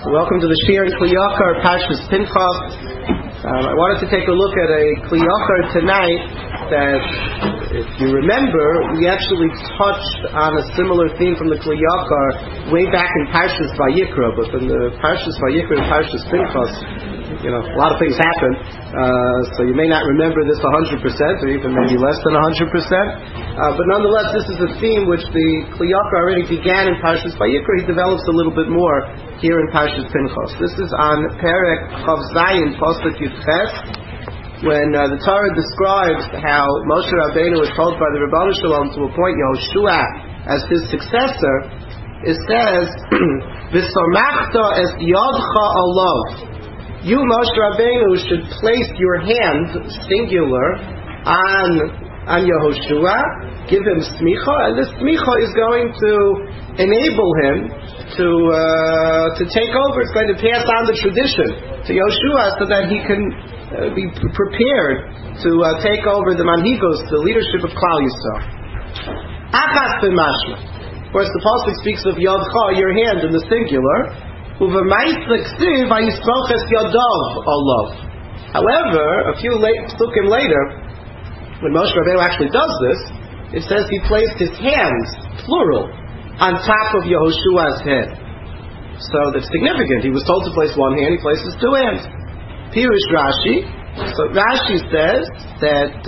Welcome to the Shir and Kli Yakar Parshas Pinchas. I wanted to take a look at a Kli Yakar tonight that, if you remember, we actually touched on a similar theme from the Kli Yakar way back in Parshas Vayikra, but in the Parshas Vayikra and Parshas Pinchas, a lot of things happen, so you may not remember this 100%, or even maybe less than 100%. But nonetheless, this is a theme which the Kli Yakar already began in Parshas Vayikra. He develops a little bit more here in Parshas Pinchas. This is on Perek Chav Zayin, Pasuk Yudches, when the Torah describes how Moshe Rabbeinu was told by the Rebbeinu Shalom to appoint Yehoshua as his successor. It says, "V'sormachta es yodcha olav." You, Moshe Rabbeinu, should place your hand, singular, on Yehoshua, give him smicha, and this smicha is going to enable him to take over. It's going to pass on the tradition to Yehoshua so that he can be prepared to take over the manhigos, the leadership of Klal Yisrael. Achas b'mashma. Of course, the pasuk speaks of yodcha, your hand, in the singular. However, a few psukim later, when Moshe Rabbeinu actually does this, it says he placed his hands, plural, on top of Yehoshua's head. So that's significant. He was told to place one hand, he places two hands. Pirush Rashi. So Rashi says that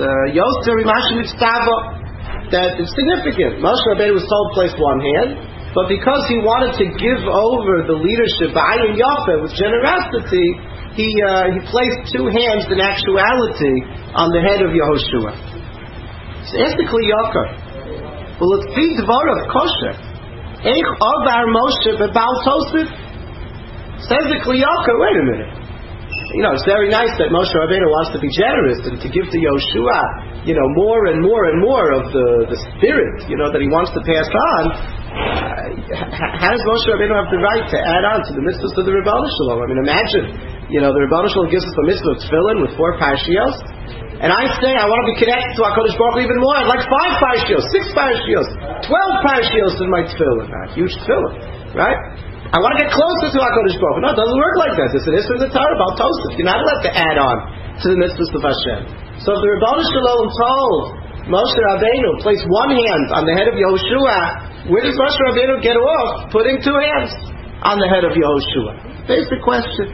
that it's significant. Moshe Rabbeinu was told to place one hand, but because he wanted to give over the leadership b'ayin yafeh, with generosity, he placed two hands in actuality on the head of Yehoshua. So ask the Kli Yakar, well, let's see dvarav kosher. Eich avar Moshe bebal tosif? Says the Kli Yakar, wait a minute. It's very nice that Moshe Rabbeinu wants to be generous and to give to Yehoshua, more and more and more of the spirit, that he wants to pass on. How does Moshe Rabbeinu have the right to add on to the mitzvahs of the Rebbeinu Shalom? I mean, imagine, the Rebbeinu Shalom gives us a mitzvah of tefillin with 4 parshios, and I say I want to be connected to HaKadosh Baruch Hu even more. I'd like 5 parshios, 6 parshios, 12 parshios in my tefillin. Huge tefillin, right? I want to get closer to HaKadosh Baruch Hu. No, it doesn't work like that. There's an issue in the Torah about Tosef. You're not allowed to add on to the mitzvahs of Hashem. So if the Rebbeinu Shalom told Moshe Rabbeinu place one hand on the head of Yehoshua, where does Moshe Rabbeinu get off putting 2 hands on the head of Yehoshua? Basic question.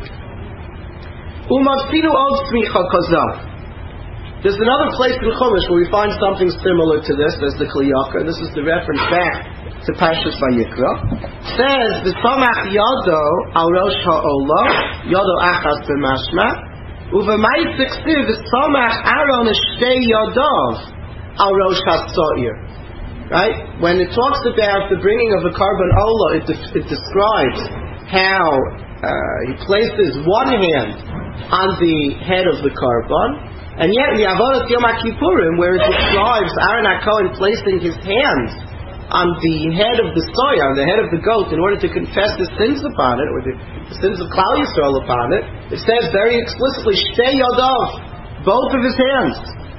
Umafinu od smicha kazal. There's another place in Chumash where we find something similar to this. There's the Kli Yakar. This is the reference back to Parshas Vayikra. Says v'samach yado al rosh ha'olah yado achas b'mashma uv'mayit ksiv v'samach Aaron shtei yadav al rosh ha'soir. Right? When it talks about the bringing of the carbon olah, it describes how he places one hand on the head of the carbon, and yet in the Avodat Yom HaKippurim, where it describes Aaron HaKohen placing his hands on the head of the soya, on the head of the goat, in order to confess the sins upon it, or the sins of Klal Yisrael upon it, it says very explicitly, Shtei Yadav, both of his hands.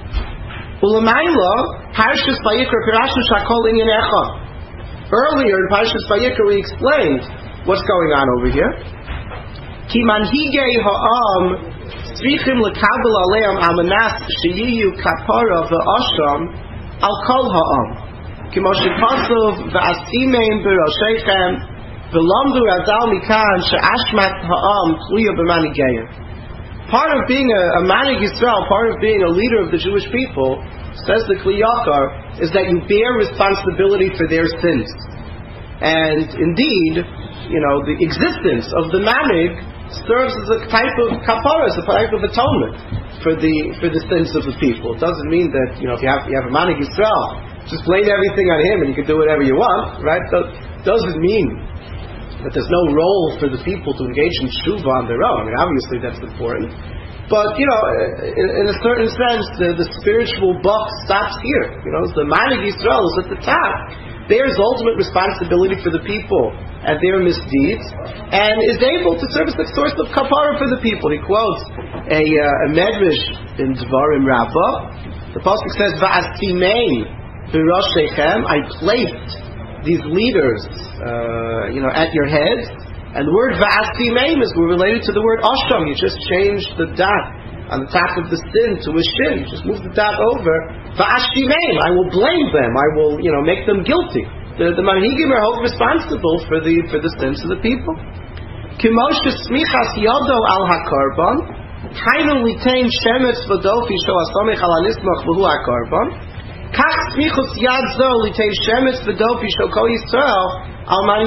Ulamayla, Parshas Vayikra Pirashu Shakol Inyan Echa. Earlier in Parshas Vayikra we explained what's going on over here. Ki manhigei ha'am tzrichim lekabel aleim amanas sheyiyu kapara v'asham al kol ha'am. Ki moshe pasov v'asimein b'rosheichem v'lamdu razal mikan she'ashmat ha'am tluya b'manigeyim. Part of being a Manig Yisrael, part of being a leader of the Jewish people, says the Kli Yakar, is that you bear responsibility for their sins. And indeed, the existence of the Manig serves as a type of kapara, as a type of atonement for the sins of the people. It doesn't mean that, if you have a Manig Yisrael, just blame everything on him and you can do whatever you want, right? That doesn't mean that there's no role for the people to engage in tshuva on their own. I mean, obviously that's important. But, in a certain sense, the spiritual buck stops here. The Manig Yisrael is at the top. Bears ultimate responsibility for the people and their misdeeds, and is able to serve as the source of kapara for the people. He quotes a medrash in Dvarim Rabbah. The pasuk says, "Va'asimein b'roshechem," I placed these leaders, at your head. And the word va'asimeim is related to the word asham. You just change the dot on the top of the sin to a shin. You just move the dot over. Va'ashimeim, I will blame them. I will, make them guilty. The manhigim are held responsible for the sins of the people. Kimosh smichas yodo al hakarban, kainu litain shemetz v'dofi sho asomich al anismach v'hu hakarban. Kach smichus yad zo litain shemetz v'dofi sho kol Yisrael. And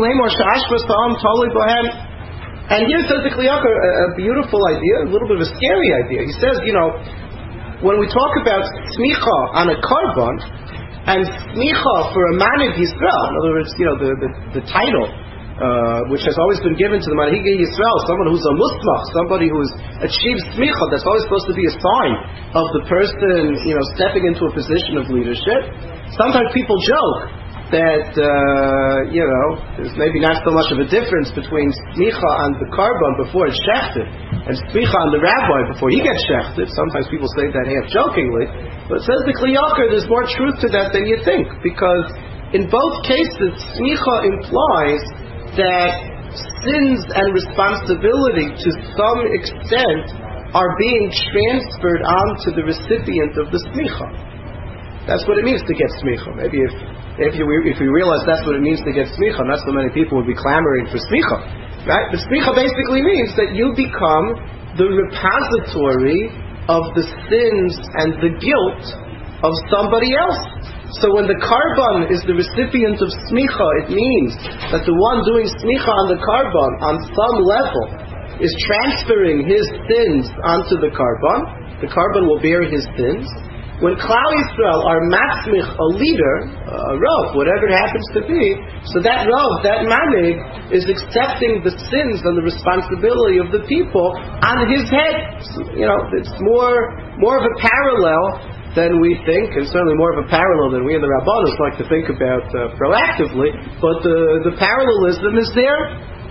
here says the Kli Yakar a beautiful idea, a little bit of a scary idea. He says, when we talk about smicha on a karban and smicha for a Manhig Yisrael, in other words, the title which has always been given to the Manhig Yisrael, someone who's a musmach, somebody who's achieved smicha, that's always supposed to be a sign of the person, stepping into a position of leadership. Sometimes people joke that there's maybe not so much of a difference between smicha on the karban before it's shechted and smicha on the rabbi before he gets shechted. Sometimes people say that half jokingly, but it says the Kli Yakar, there's more truth to that than you think, because in both cases smicha implies that sins and responsibility to some extent are being transferred onto the recipient of the smicha. That's what it means to get smicha. Maybe if we realize that's what it means to get smicha, not so many people would be clamoring for smicha, right? But smicha basically means that you become the repository of the sins and the guilt of somebody else. So when the karban is the recipient of smicha, it means that the one doing smicha on the karban, on some level, is transferring his sins onto the karban will bear his sins. When Klal Yisrael are matzmich a leader, a rav, whatever it happens to be, so that rav, that manhig, is accepting the sins and the responsibility of the people on his head. So, it's more of a parallel than we think, and certainly more of a parallel than we in the Rabbanos like to think about proactively, but the parallelism is there.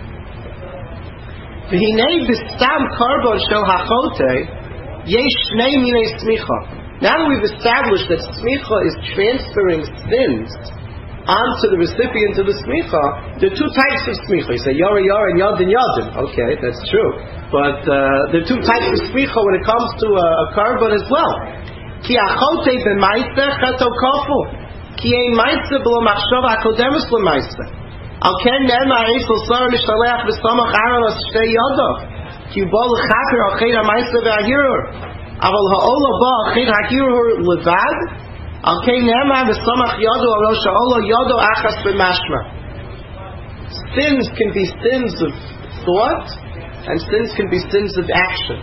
V'hinei b'stam karbon shel hachote yesh shnei minei smicha. Now that we've established that smicha is transferring sins onto the recipient of the smicha, there are two types of smicha. You say yara yara and yadin yadin. Okay, that's true. But there are two types of smicha when it comes to a karban as well. Ki achote b'maisa chato kofu. Ki ein maisa b'lo machshava hakodemus l'maisa. Al ken nema eisel sar mishalech v'samach aron as shtei yadav. Ki bol chaper al ched ha-maisa v'ahirur. Aval ha'ola ba ched hakirur levad, al kei ne'emar v'samach yado al sha'ola yado achas b'mashma. Sins can be sins of thought, and sins can be sins of action.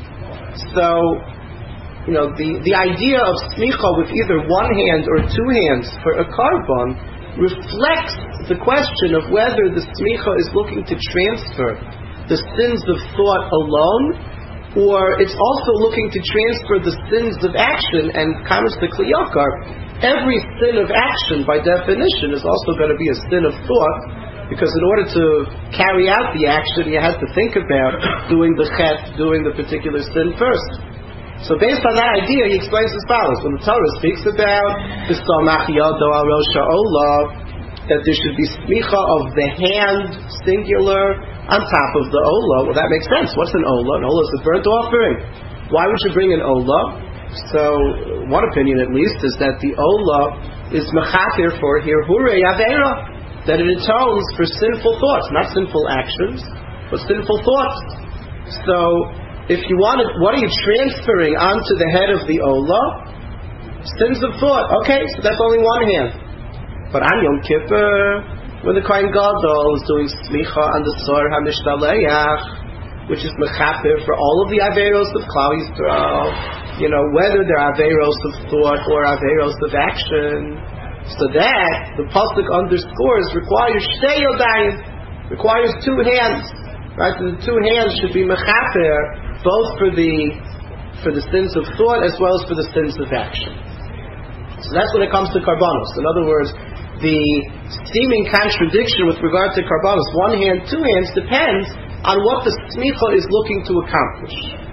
So, the idea of smicha with either one hand or two hands for a karban reflects the question of whether the smicha is looking to transfer the sins of thought alone, or it's also looking to transfer the sins of action. And comments to Kli Yakar, every sin of action by definition is also going to be a sin of thought, because in order to carry out the action you have to think about doing the chet, doing the particular sin first. So based on that idea he explains as follows. When the Torah speaks about the samach yado al rosh ha'olah, that there should be smicha of the hand, singular, on top of the olah. Well, that makes sense. What's an olah? An olah is a burnt offering. Why would you bring an olah? So, one opinion at least is that the olah is mechatir for hirhurei aveira, that it atones for sinful thoughts, not sinful actions, but sinful thoughts. So, if you wanted, what are you transferring onto the head of the olah? Sins of thought. Okay, so that's only one hand. But on Yom Kippur, when the Kohen Gadol is doing smicha on the Sor HaMishtaleach, which is mechaper for all of the averos of Klal Yisrael, whether they're averos of thought or averos of action, so that the pasuk underscores requires shtei yodayim, requires two hands, right? And the two hands should be mechaper both for the sins of thought as well as for the sins of action. So that's when it comes to karbanos. In other words, the seeming contradiction with regard to karbanos, one hand, two hands, depends on what the smicha is looking to accomplish.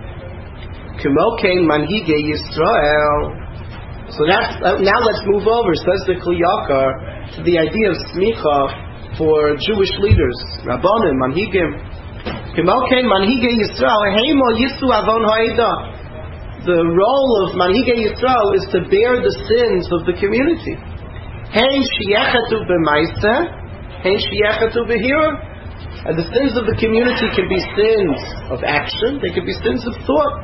K'mokein manhige Yisrael. So now let's move over, says the Kli Yakar, to the idea of smicha for Jewish leaders, Rabbanim, Manhigim. Kimokein Manhigei Yisrael, Heimo Yisu Avon Ha'eda. The role of Manhigei Yisrael is to bear the sins of the community. Hein Shiechatu B'Maisa, Hein Shiechatu B'Hira. And the sins of the community can be sins of action, they can be sins of thought.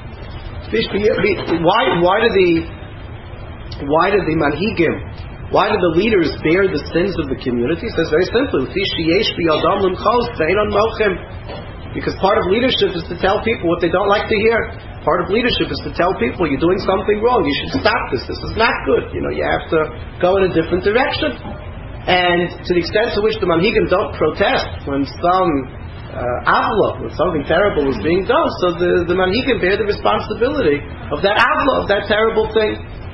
Why do the Manhigim, why do the leaders bear the sins of the community? It says very simply, because part of leadership is to tell people what they don't like to hear. Part of leadership is to tell people you're doing something wrong, you should stop this is not good. You have to go in a different direction. And to the extent to which the Manhigim don't protest when some avla, when something terrible is being done, so the Manhigim bear the responsibility of that avla, of that terrible thing.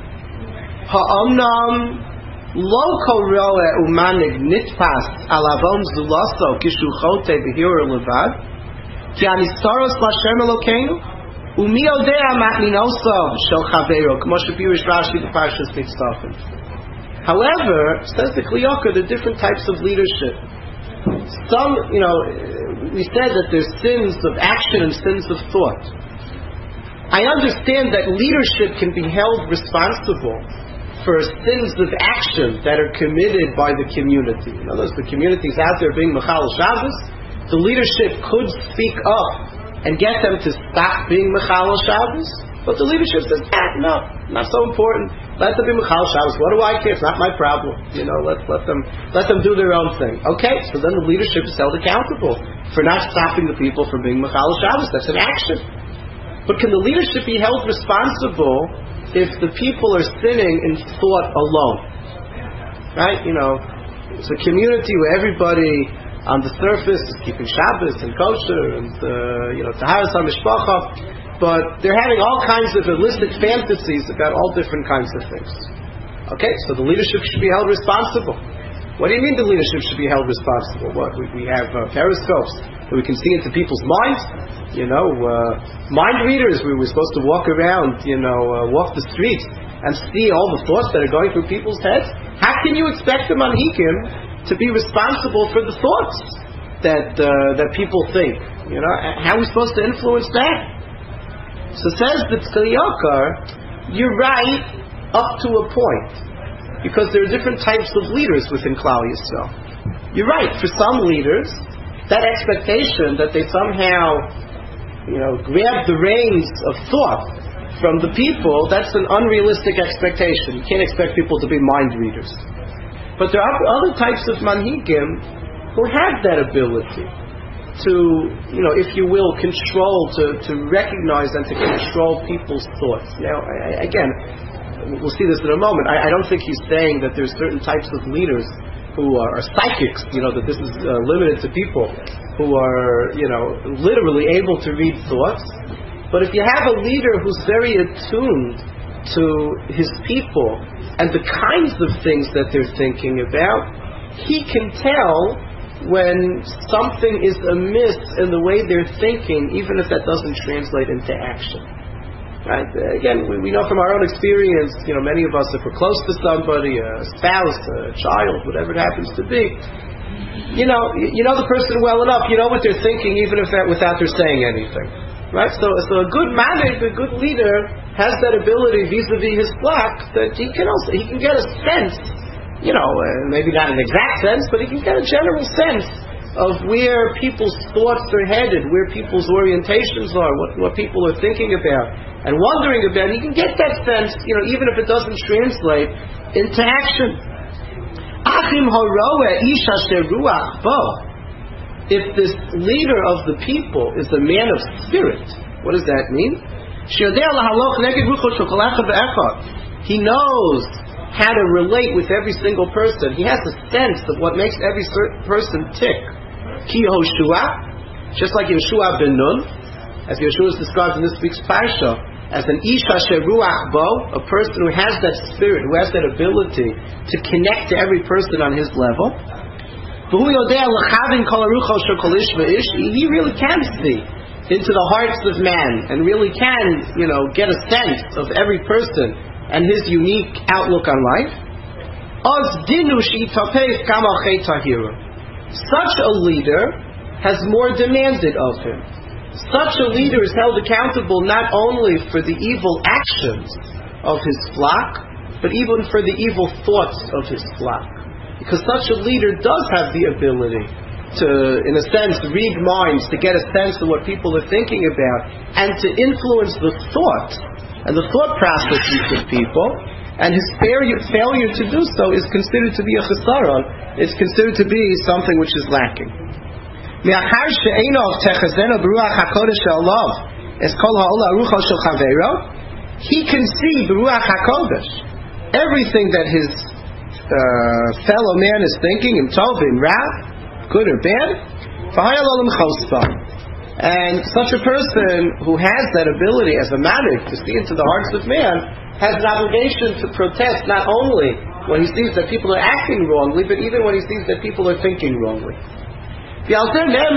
Ha'omnam lo kol ro'eh umanig nitpas al avon zulaso kishu chote b'hira levad ki anistaros l'Hashem Elokeinu u'mi yodea matninoso shel chaveiro k'mo shepirish Rashi b'parshas Nitzavim. However, says the Kli Yakar, there are different types of leadership. Some, we said that there's sins of action and sins of thought. I understand that leadership can be held responsible for sins of action that are committed by the community. In other words, the community is out there being Mechal Shabbos. The leadership could speak up and get them to stop being Mechal Shabbos. But the leadership says, no, not so important. Let them be Mechal Shabbos. What do I care? It's not my problem. Let them do their own thing. Okay, so then the leadership is held accountable for not stopping the people from being Mechal Shabbos. That's an action. But can the leadership be held responsible if the people are sinning in thought alone? Right? It's a community where everybody on the surface is keeping Shabbos and kosher and Taharas HaMishpacha. But they're having all kinds of illicit fantasies about all different kinds of things. Okay, so the leadership should be held responsible. What do you mean the leadership should be held responsible? What, we have periscopes that we can see into people's minds? Mind readers, we were supposed to walk around, walk the streets and see all the thoughts that are going through people's heads. How can you expect the Manhigim to be responsible for the thoughts that people think? How are we supposed to influence that? So says the Kli Yakar, you're right up to a point, because there are different types of leaders within Klal Yisrael. You're right, for some leaders, that expectation that they somehow, grab the reins of thought from the people, that's an unrealistic expectation. You can't expect people to be mind readers. But there are other types of Manhigim who have that ability to, if you will, control, to recognize and to control people's thoughts. Now, again, we'll see this in a moment. I don't think he's saying that there's certain types of leaders who are psychics, that this is limited to people who are, literally able to read thoughts. But if you have a leader who's very attuned to his people and the kinds of things that they're thinking about, he can tell when something is amiss in the way they're thinking, even if that doesn't translate into action. Right? Again, we know from our own experience, many of us, if we're close to somebody, a spouse, a child, whatever it happens to be, you know the person well enough, you know what they're thinking, even if without their saying anything. Right? So a good manager, a good leader, has that ability vis-a-vis his flock that he can get a sense, maybe not an exact sense, but he can get a general sense of where people's thoughts are headed, where people's orientations are, what people are thinking about and wondering about. He can get that sense, even if it doesn't translate into action. Achim haroeh ish asher ruach bo. If this leader of the people is a man of spirit, what does that mean? He knows how to relate with every single person. He has a sense of what makes every person tick. Ki Yehoshua, just like Yeshua ben Nun, as Yeshua is described in this week's parsha, as an ish asher ruach bo, a person who has that spirit, who has that ability to connect to every person on his level. He really can see into the hearts of man and really can, get a sense of every person and his unique outlook on life. such a leader has more demanded of him. Such a leader is held accountable not only for the evil actions of his flock, but even for the evil thoughts of his flock. Because such a leader does have the ability to, in a sense, read minds, to get a sense of what people are thinking about, and to influence the thought and the thought processes of people. And his failure to do so is considered to be a chesaron. It's considered to be something which is lacking. He can see Beruach HaKodesh, everything that his fellow man is thinking, in tov, in ra, good or bad. And such a person who has that ability as a manik to see into the hearts of man has an obligation to protest not only when he sees that people are acting wrongly, but even when he sees that people are thinking wrongly. That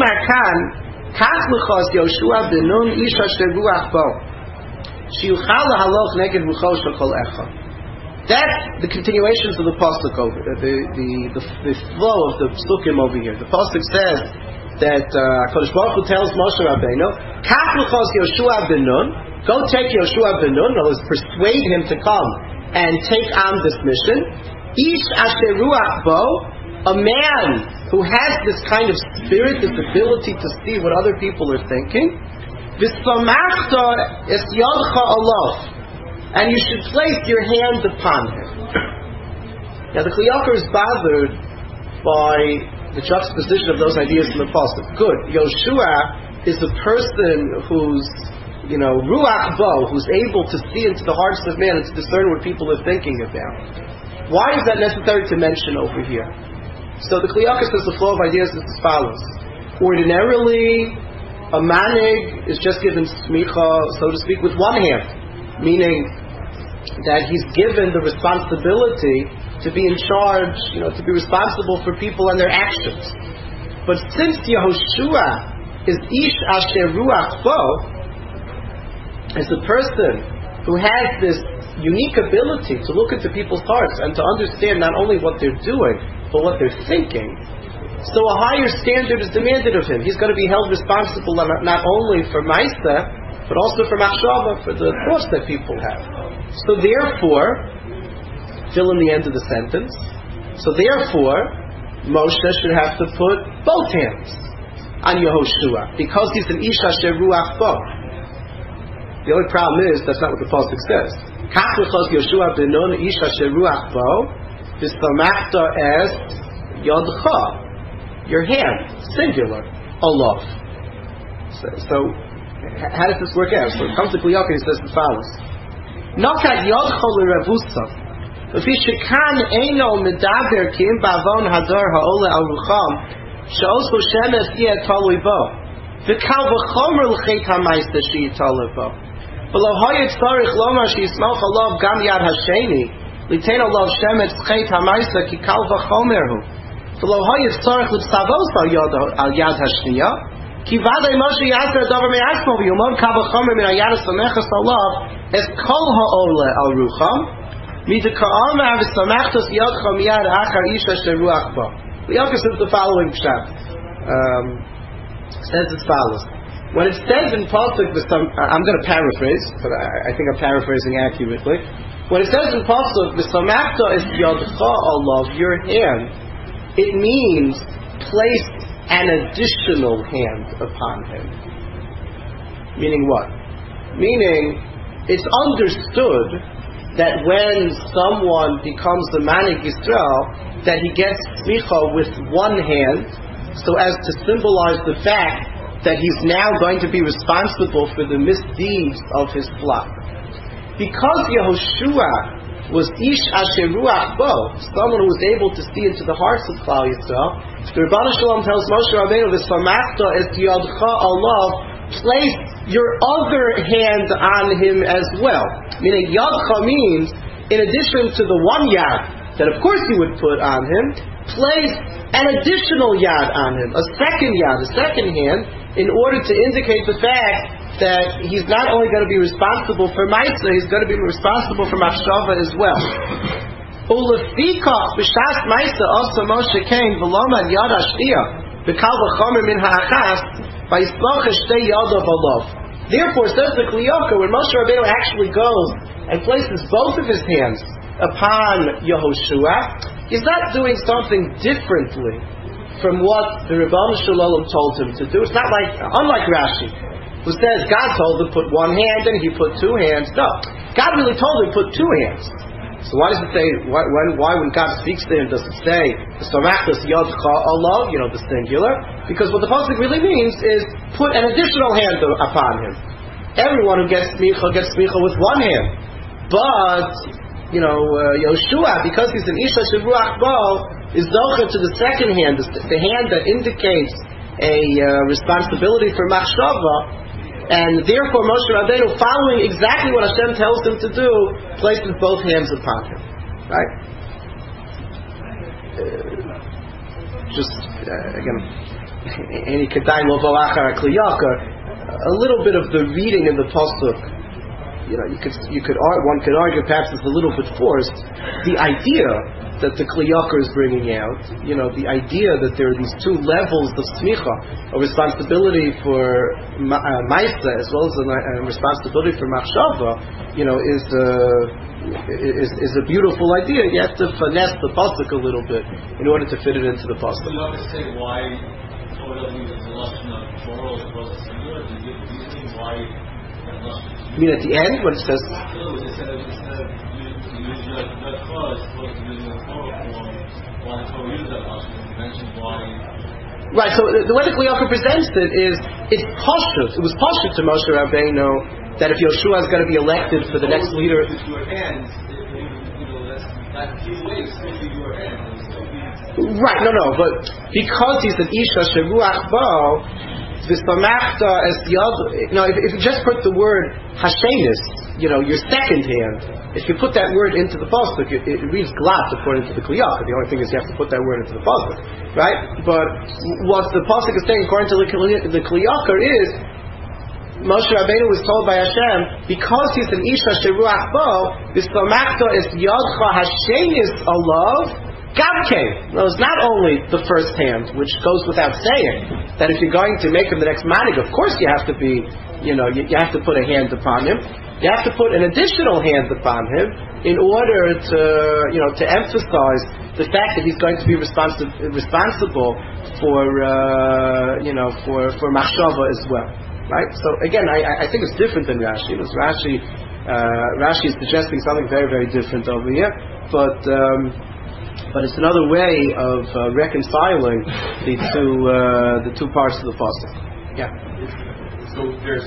the continuations of the pasuk over the flow of the psukim over here. The pasuk says that Kodesh Baruch Hu tells Moshe Rabbeinu, "Kach l'chos Yoshua ben Nun, go take Yoshua ben Nun, or persuade him to come and take on this mission. Ish asher ruach bo, a man who has this kind of spirit, this ability to see what other people are thinking. V'samachta es yodcha alav, and you should place your hand upon him." Now the Kli Yakar is bothered by the juxtaposition of those ideas in the pasuk. Good. Yoshua is the person who's, ruach bo, who's able to see into the hearts of man and to discern what people are thinking about. Why is that necessary to mention over here? So the Kli Yakar says the flow of ideas is as follows. Ordinarily, a manig is just given smicha, so to speak, with one hand, meaning that he's given the responsibility to be in charge, to be responsible for people and their actions. But since Yehoshua is Ish Asher Ruach Bo, as a person who has this unique ability to look into people's hearts and to understand not only what they're doing, but what they're thinking, so a higher standard is demanded of him. He's going to be held responsible not only for Maisa, but also for Machshava, for the thoughts that people have. So therefore, fill in the end of the sentence. So therefore, Moshe should have to put both hands on Yehoshua, because he's an Ish Asher Ruach Bo. The only problem is, that's not what the pasuk says. Kach l'chos Yoshua ben Nun Ish Asher Ruach Bo, v'samachta es yodcha, your hand, singular, alav. So how does this work out? So it comes to Kli Yakar, he says the follows. Nokat yodcha l'revusa, v'fi shekan eino medaber ki im ba'avon hador ha'ole al rucham, she'osu shemes yeh talui bo, v'kal v'chomer l'chet ha'maisa she'yeh talui bo, v'lo hoyet tzarich lomar she'yismoch alav gam yad ha'sheni, l'tein alav shemes chet ha'maisa ki kal v'chomer hu, v'lo hoyet tzarich l'tzavos al yad ha'shniya, כי ודאי משה יעשה דבר מעצמו ויומר קו החומר מן היד הסמכת עליו את כל העולה על רוחם מדכאמר וסמכת ידך מיד אחר איש אשר רוח בו. The Yakar says the following pshat. Says as follows. When it says in pasuk, I'm going to paraphrase, but I think I'm paraphrasing accurately. When it says in pasuk, "V'samachta es yadcha alav," your hand, it means place an additional hand upon him. Meaning what? Meaning, it's understood that when someone becomes the Manik Yisrael, that he gets smicha with one hand, so as to symbolize the fact that he's now going to be responsible for the misdeeds of his flock. Because Yehoshua was Ish Asher Ruach Bo, someone who was able to see into the hearts of Klal Yisrael, the Rebbeinu Shalom tells Moshe Rabbeinu, "V'samachta es yadcha alav," place your other hand on him as well. Meaning, yadcha means, in addition to the one yad that of course you would put on him, place an additional yad on him, a second yad, a second hand, in order to indicate the fact that he's not only going to be responsible for Maisa, he's going to be responsible for Machshava as well. Ulefikach b'shas ma'isa asa Moshe came v'lomad yad hash'iyah b'kal v'chomer min ha'achas v'yisbach shtei yadav alav. Therefore, says the Kli Yakar, when Moshe Rabbeinu actually goes and places both of his hands upon Yehoshua, he's not doing something differently from what the Rebbeinu Shalom told him to do. It's not like, unlike Rashi, who says God told him put one hand and he put two hands. No, God really told him put two hands. So why does it say, why when God speaks to him does it say Samachtas Yodcha Allah, the singular? Because what the pasuk really means is put an additional hand upon him. Everyone who gets smicha with one hand. But Yoshua, because he's an Isha Sheruach Bo, is zocher to the second hand, the hand that indicates a responsibility for machshava. And therefore Moshe Rabbeinu, following exactly what Hashem tells him to do, places both hands upon him. Right? Again, any kedai lo v'achar Kli Yakar, a little bit of the reading in the pasuk. One could argue perhaps it's a little bit forced. The idea that the Kli Yakar is bringing out, the idea that there are these two levels of smicha, a responsibility for ma'isa as well as a responsibility for machshava, is a beautiful idea. You have to finesse the pasuk a little bit in order to fit it into the pasuk. Do you understand why Torah uses the lashon of plural as opposed to singular? Do you give reasoning why? You mean at the end when it says? Right, so the way the Kli Yakar presents it is, it's pashut. It was pashut to Moshe Rabbeinu that if Yoshua is going to be elected for the next leader. Right, no, but because he's an Isha Sheruach Bo, V'samachta as yad. If you just put the word Hashemis, your second hand, if you put that word into the pasuk, it reads glat according to the Kli Yakar. The only thing is you have to put that word into the pasuk, right? But what the pasuk is saying according to the Kli Yakar is, Moshe Rabbeinu was told by Hashem, because he's an Isha Sheruach Bo, V'samachta as yadcha Hashemis alav. Gavke. It's not only the first hand, which goes without saying, that if you're going to make him the next manig, of course you have to be, you have to put a hand upon him. You have to put an additional hand upon him in order to emphasize the fact that he's going to be responsible for machshava as well. Right? So again, I think it's different than Rashi. Rashi is suggesting something very, very different over here, but it's another way of reconciling the two parts of the pasuk. Yeah. So there's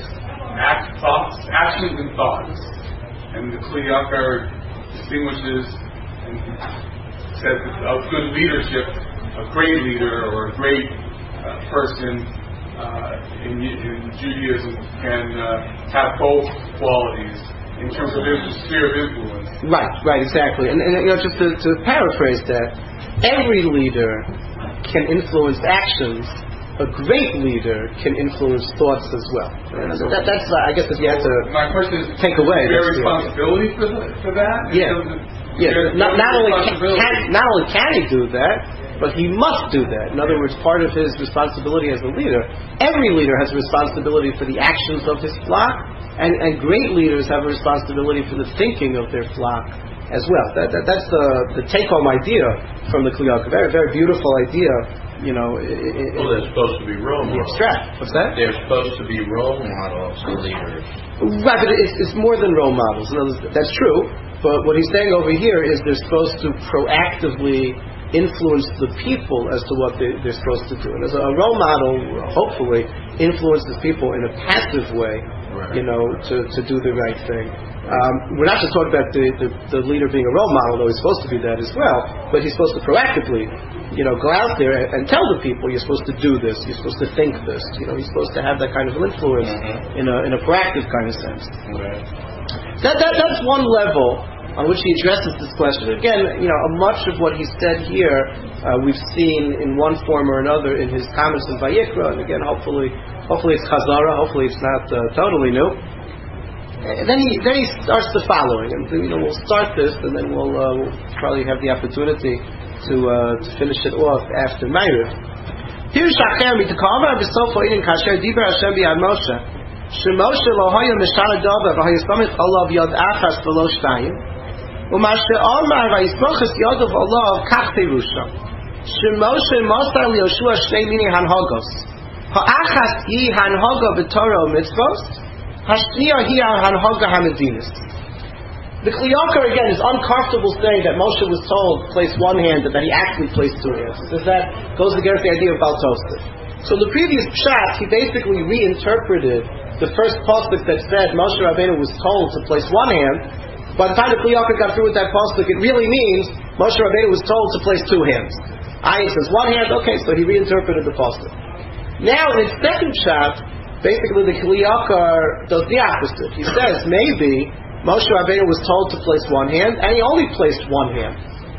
actions and thoughts, and the Kli Yakar distinguishes and says that of good leadership, a great leader or a great person in Judaism can have both qualities in terms of the sphere of influence. Right, exactly. And just to paraphrase that, every leader can influence actions. A great leader can influence thoughts as well. That's I guess if you have to. My question is, take away. Is there responsibility for that? Yeah. Not only can he do that, but he must do that. In other words, part of his responsibility as a leader, every leader has a responsibility for the actions of his flock, and great leaders have a responsibility for the thinking of their flock as well. That's the take-home idea from the Kli Yakar. Very, very beautiful idea. They're supposed to be role models. Abstract. What's that? They're supposed to be role models for leaders. Right, but it's more than role models. In other words, that's true. But what he's saying over here is they're supposed to proactively influence the people as to what they're supposed to do. And as a role model, hopefully, influences people in a passive way, right. To do the right thing. We're not just talking about the leader being a role model, though he's supposed to be that as well, but he's supposed to proactively, go out there and tell the people you're supposed to do this, you're supposed to think this. He's supposed to have that kind of influence in a proactive kind of sense. Right. That's one level on which he addresses this question. Again, much of what he said here we've seen in one form or another in his comments in Vayikra, and again, hopefully it's Chazara, hopefully it's not totally new. And then he starts the following, and we'll start this, and then we'll probably have the opportunity to finish it off after Ma'ariv. Pirush Acher mitkama b'sofa inin kasher diber Hashem b'yad Moshe sheMoshe lo haya mishana davar v'haya samich olav yad achas v'lo shtayim u'mashe amar v'yismoches yadav olav kach perusha sheMoshe masar liYoshua shnei mini hanhagos ha'achas hi hanhaga b'Torah u'mitzvos hashniya hi hanhaga hamedinis. The Kli Yakar again is uncomfortable saying that Moshe was told to place one hand and that he actually placed two hands. Because that goes against the idea of Baal Tosfos. So the previous pshat, he basically reinterpreted the first pasuk that said Moshe Rabbeinu was told to place one hand. By the time the Kli Yakar got through with that pasuk, it really means Moshe Rabbeinu was told to place two hands. Ayin says one hand, okay, so he reinterpreted the pasuk. Now in his second pshat, basically the Kli Yakar does the opposite. He says maybe Moshe Rabbeinu was told to place one hand, and he only placed one hand.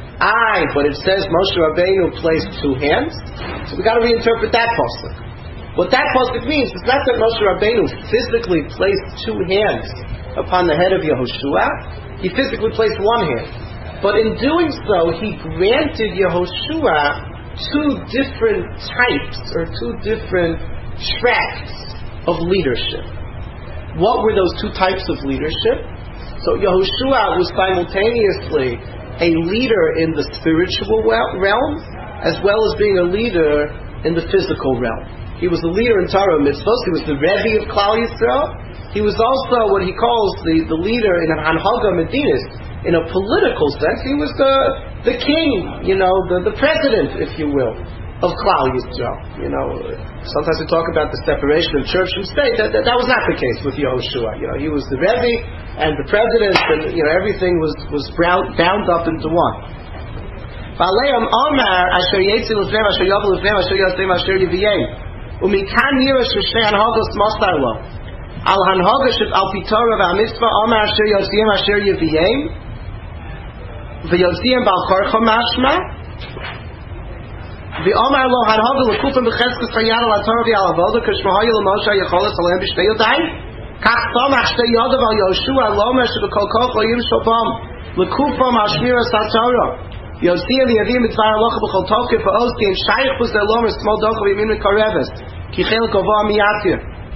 But it says Moshe Rabbeinu placed two hands, so we got to reinterpret that pasuk. What that pasuk means is not that Moshe Rabbeinu physically placed two hands upon the head of Yehoshua. He physically placed one hand, but in doing so, he granted Yehoshua two different types or two different tracts of leadership. What were those two types of leadership? So Yehoshua was simultaneously a leader in the spiritual realm as well as being a leader in the physical realm. He was the leader in Torah mitzvos. He was the Rebbe of Klal Yisrael. He was also what he calls the leader in Hanhaga Medinis. In a political sense, he was the king, the president, if you will, of Klal Yisrael. Sometimes we talk about the separation of church from state. That was not the case with Yehoshua. He was the Rebbe and the president, and everything was bound up into one. V'aleim Omar asher yetzi l'fnei asher yavu l'fnei asher yasem asher yiviyem umikan nira sheshnei hanhagos masar lo al hanhaga shet al pitorah v'amitzvah Omar asher yosiem asher yiviyem v'yosiem bal korcha mashma v'Omar lo hanhaga l'kufim b'cheskes v'yad al haTorah v'al avoda k'shmahayu l'Moshe yicholas aleim b'shtei yodayim Kach Tomach Shtei Yodav Al Yoshua Lomer Shebekol Koch Lo Yim Shobam Lekufam Al Shmiras HaTorah Yosiyah V'Yavim Mitzvah Halacha B'Chol Tokef V'Oz Kim Shayich B'Z Lomer Smol Dochav Yimin Mekareves Ki Chel Kovah Miyatir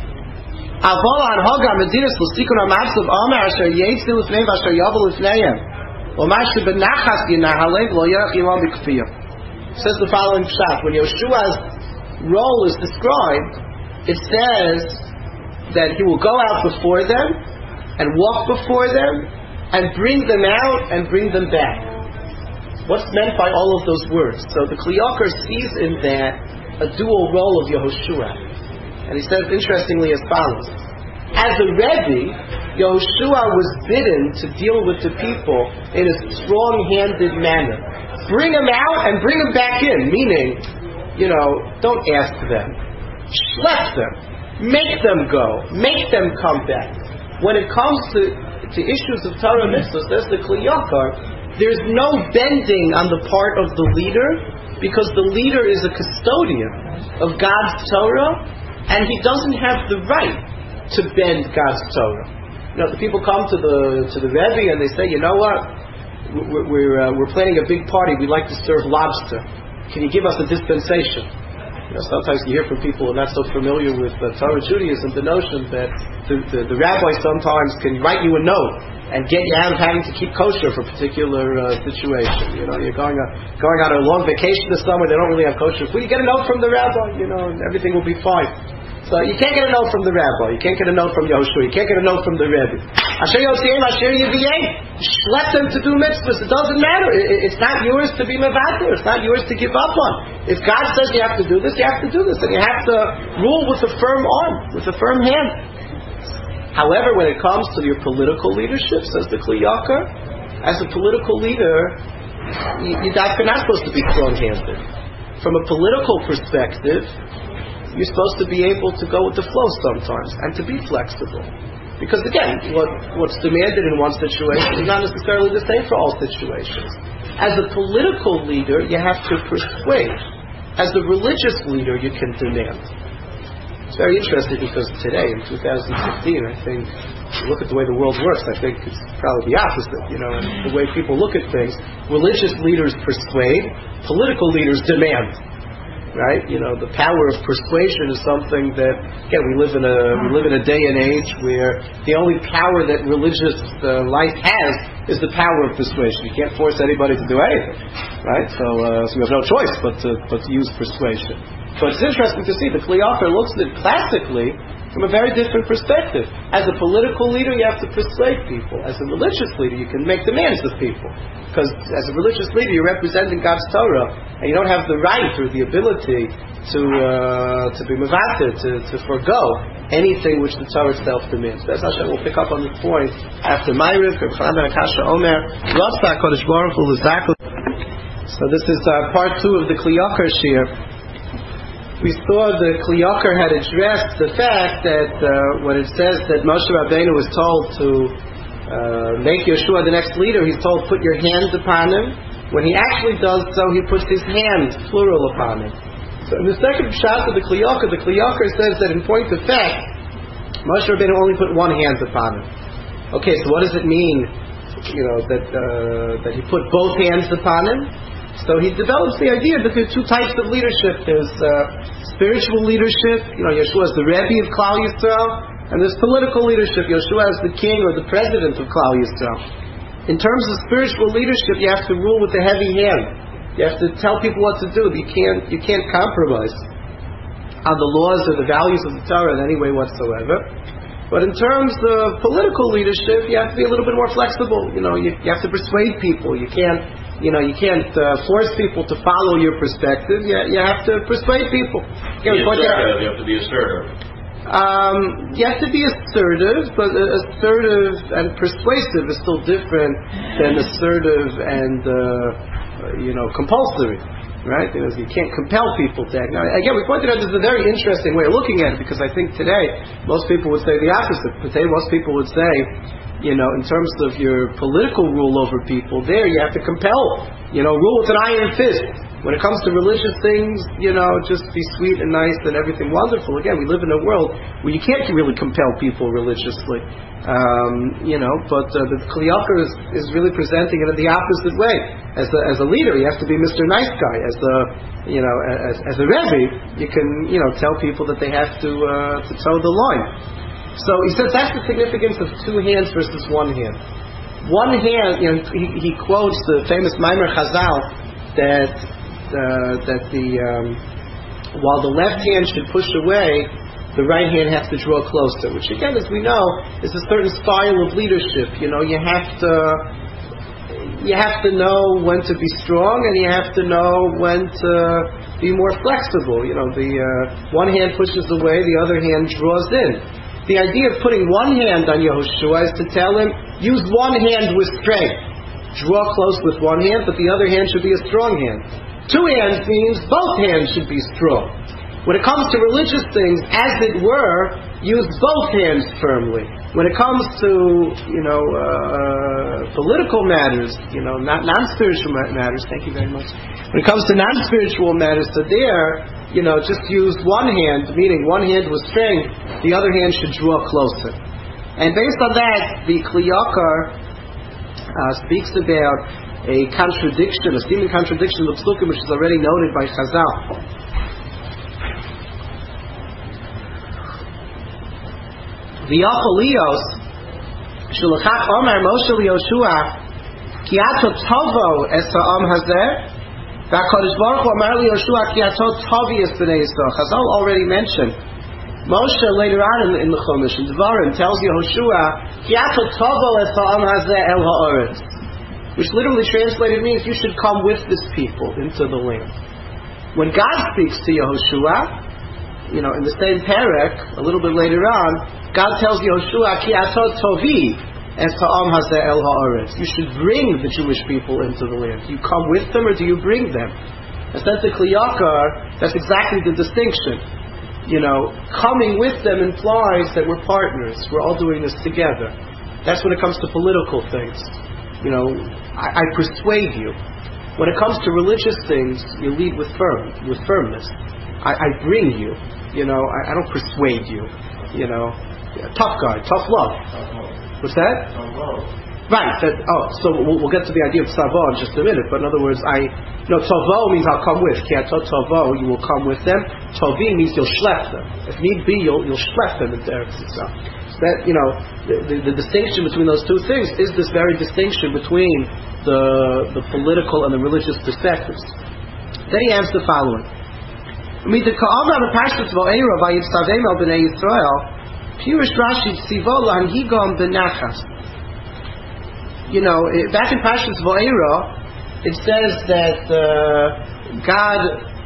Avol Hanhaga Medinas L'Sikun HaMatzov Omer Asher Yetzi L'Fnei V'Asher Yavu L'Fneihem Omer Shebenachas Yinahalev Lo Yerach Yimam B'Kfiyah. Says the following pshat. When Yoshua's role is described, it says that he will go out before them and walk before them and bring them out and bring them back. What's meant by all of those words? So the Kli Yakar sees in that a dual role of Yehoshua. And he says interestingly as follows. As a Rebbe, Yehoshua was bidden to deal with the people in a strong-handed manner. Bring them out and bring them back in. Meaning, don't ask them. Schlep them. Make them go. Make them come back. When it comes to issues of Torah mitzvahs, says the Kli Yakar, there's no bending on the part of the leader because the leader is a custodian of God's Torah and he doesn't have the right to bend God's Torah. The people come to the Rebbe and they say, you know what? We're planning a big party. We'd like to serve lobster. Can you give us a dispensation? Sometimes you hear from people who are not so familiar with Torah Judaism the notion that the rabbi sometimes can write you a note and get you out of having to keep kosher for a particular situation. You're going on a long vacation this summer, they don't really have kosher food. You get a note from the rabbi, and everything will be fine. So you can't get a note from the rabbi, you can't get a note from Yehoshua, you can't get a note from the Rebbe. Asher Yosiem, Asher Yiviyem, let them to do mitzvahs. It doesn't matter. It's not yours to be mevater. It's not yours to give up on. If God says you have to do this, you have to do this, and you have to rule with a firm arm, with a firm hand. However, when it comes to your political leadership, says the Kli Yakar, as a political leader, you're not supposed to be strong-handed. From a political perspective, you're supposed to be able to go with the flow sometimes and to be flexible. Because again, what's demanded in one situation is not necessarily the same for all situations. As a political leader, you have to persuade. As a religious leader, you can demand. It's very interesting because today, in 2015, I think look at the way the world works, I think it's probably the opposite. And the way people look at things, religious leaders persuade, political leaders demand. Right? The power of persuasion is something that, again, we live in a day and age where the only power that religious life has is the power of persuasion. You can't force anybody to do anything, right? So we have no choice but to use persuasion. But it's interesting to see the Kli Yakar looks at it classically from a very different perspective. As a political leader, you have to persuade people. As a religious leader, you can make demands of people. Because as a religious leader, you're representing God's Torah, and you don't have the right or the ability to be mevater, to forego anything which the Torah itself demands. Be'ez Hashem, we'll pick up on this point after Ma'ariv, Chanan Akasha Omer, Rasa Kodesh Baruch Hu L'Zakul. So this is part 2 of the Kli Yakar Shir. We saw the Kli Yakar had addressed the fact that when it says that Moshe Rabbeinu was told to make Yeshua the next leader, he's told, put your hands upon him. When he actually does so, he puts his hands, plural, upon him. So in the second shot of the Kli Yakar says that in point of fact, Moshe Rabbeinu only put one hand upon him. Okay, so what does it mean, that he put both hands upon him? So he develops the idea that there's 2 types of leadership. There's spiritual leadership, Yeshua is the Rebbe of Klal Yisrael, and there's political leadership, Yeshua is the king or the president of Klal Yisrael. In terms of spiritual leadership, you have to rule with a heavy hand. You have to tell people what to do. You can't compromise on the laws or the values of the Torah in any way whatsoever. But in terms of political leadership, you have to be a little bit more flexible. You have to persuade people. You can't force people to follow your perspective. You have to persuade people. You have to be assertive. You have to be assertive, but assertive and persuasive is still different than assertive and compulsory. Right? Because you can't compel people to act. Now, again, we pointed out this is a very interesting way of looking at it, because I think today most people would say the opposite. Today most people would say, in terms of your political rule over people, there you have to compel, rule with an iron fist. When it comes to religious things, just be sweet and nice and everything wonderful. Again, we live in a world where you can't really compel people religiously. But the Kli Yakar is really presenting it in the opposite way. As a leader, you have to be Mr. Nice Guy. As a Rebbe, you can tell people that they have to toe the line. So he says that's the significance of 2 hands versus 1 hand. One hand, he quotes the famous Maimer Chazal that while the left hand should push away, the right hand has to draw closer, which again, as we know, is a certain style of leadership. You have to know when to be strong, and you have to know when to be more flexible. The one hand pushes away, the other hand draws in. The idea of putting one hand on Yehoshua is to tell him, use one hand with strength. Draw close with one hand, but the other hand should be a strong hand. 2 hands means both hands should be strong. When it comes to religious things, as it were, use both hands firmly. When it comes to, political matters, not non-spiritual matters, thank you very much. When it comes to non-spiritual matters, so there, just use one hand, meaning one hand with strength, the other hand should draw closer. And based on that, the Kli Yakar speaks about a contradiction, a seeming contradiction of the Psukim, which is already noted by Chazal. V'yacholios shulachach Omer Moshe Yoshua ki ato tovo es ha'am hazeh v'HaKadosh Baruch Hu Amar Yoshua ki ato tovi es b'nei Yisrael. Chazal already mentioned. Moshe later on in the Chumash in Devarim tells Yehoshua ki ato tovo es ha'am hazeh el ha'oretz, which literally translated means you should come with this people into the land. When God speaks to Yehoshua, in the same parak, a little bit later on, God tells Yehoshua, Ki ato tovi es ha'am hazeh el ha'aretz. You should bring the Jewish people into the land. Do you come with them or do you bring them? And says the Kli Yakar, that's exactly the distinction. Coming with them implies that we're partners. We're all doing this together. That's when it comes to political things. I persuade you. When it comes to religious things, you lead with firmness. I bring you. I don't persuade you. tough guy, tough love. What's that? Right. So we'll get to the idea of tzavo in just a minute. But in other words, tavo means I'll come with. Tavo, you will come with them. Tovi means you'll schlep them. If need be, you'll schlep them into Eretz Yisrael. So that the distinction between those two things is this very distinction between the political and the religious perspectives. Then he adds the following. Pirush Rashi Tzivo L'Hanhigam B'Nachas. Back in Parshas Va'era, it says that God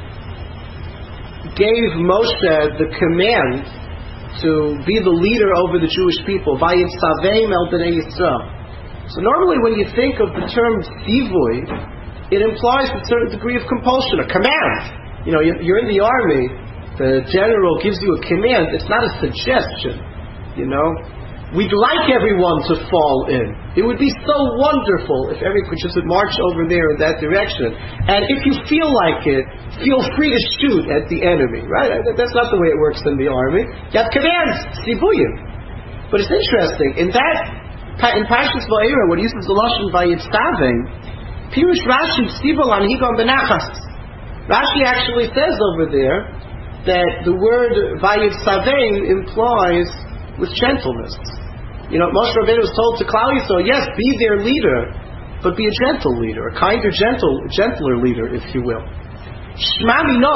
gave Moshe the command to be the leader over the Jewish people. Vayitzavim El B'nei Yisrael. So normally when you think of the term Tzivui, it implies a certain degree of compulsion, a command. You're in the army, the general gives you a command, it's not a suggestion, We'd like everyone to fall in. It would be so wonderful if everyone could just march over there in that direction. And if you feel like it, feel free to shoot at the enemy, right? That's not the way it works in the army. You have commands, sibuyim. But it's interesting, in Parshas Va'era, when he uses the lashon vayitzavim, Pirush Rashi Tzivol Hanhigam B'Nachas. Rashi actually says over there that the word vayitzavim implies with gentleness. Moshe Rabbeinu was told to Klal Yisrael, yes, be their leader, but be a gentle leader, a kinder, gentler leader, if you will. So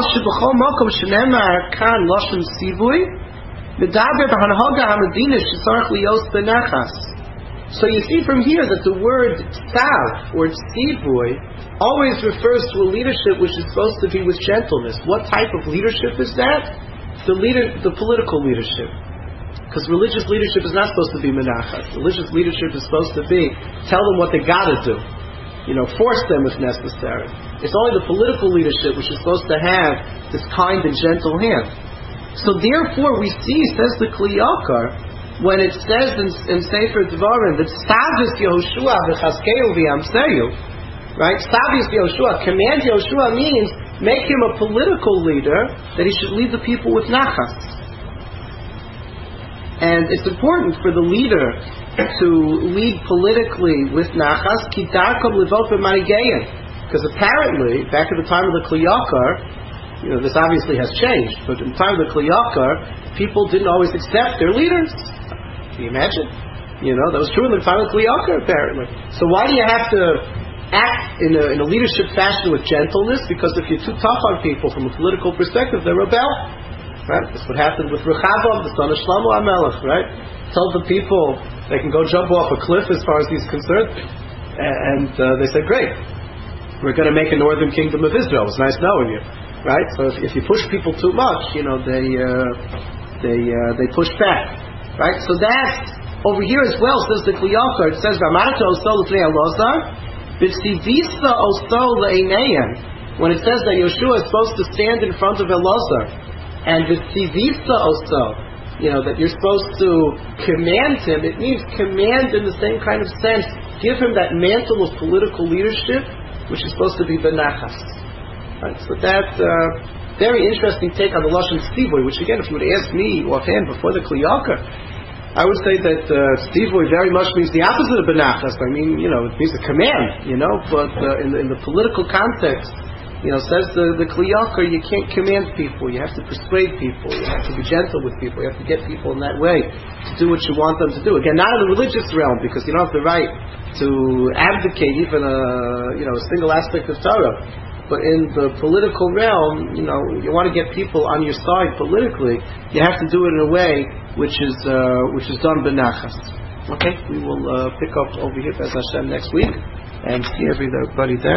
you see from here that the word tzav or tzivui always refers to a leadership which is supposed to be with gentleness. What type of leadership is that? The political leadership. Because religious leadership is not supposed to be menachas. Religious leadership is supposed to be tell them what they got to do, force them if necessary. It's only the political leadership which is supposed to have this kind and gentle hand. So therefore, we see, says the Kli Yakar, when it says in Sefer Devarim that Stavis Yehoshua v'Chaskeu v'Yamseyu, right? Stavis Yehoshua, command Yehoshua means make him a political leader that he should lead the people with nachas. And it's important for the leader to lead politically with nachas, because apparently, back at the time of the Kli Yakar, this obviously has changed, but in the time of the Kli Yakar, people didn't always accept their leaders. Can you imagine? That was true in the time of the Kli Yakar, apparently. So why do you have to act in a leadership fashion with gentleness? Because if you're too tough on people from a political perspective, they rebel. Right? That's what happened with Rechavam, the son of Shlomo HaMelech, right? Told the people they can go jump off a cliff as far as he's concerned. And they said, great, we're going to make a northern kingdom of Israel. It's nice knowing you. Right? So if you push people too much, they push back. Right? So that, over here as well, says the Kli Yakar, it says, when it says that Yeshua is supposed to stand in front of Elazar, and the tzivisa also, that you're supposed to command him, it means command in the same kind of sense. Give him that mantle of political leadership, which is supposed to be benachas. Right? So that's a very interesting take on the lashon tzivui, which again, if you would ask me offhand before the Kli Yakar, I would say that tzivui very much means the opposite of benachas. I mean, it means a command, but in the political context, says the Kli Yakar, you can't command people. You have to persuade people. You have to be gentle with people. You have to get people in that way to do what you want them to do. Again, not in the religious realm, because you don't have the right to abdicate even a single aspect of Torah. But in the political realm, you want to get people on your side politically. You have to do it in a way which is done benachas. Okay, we will pick up over here, Bez Hashem, next week, and see everybody there.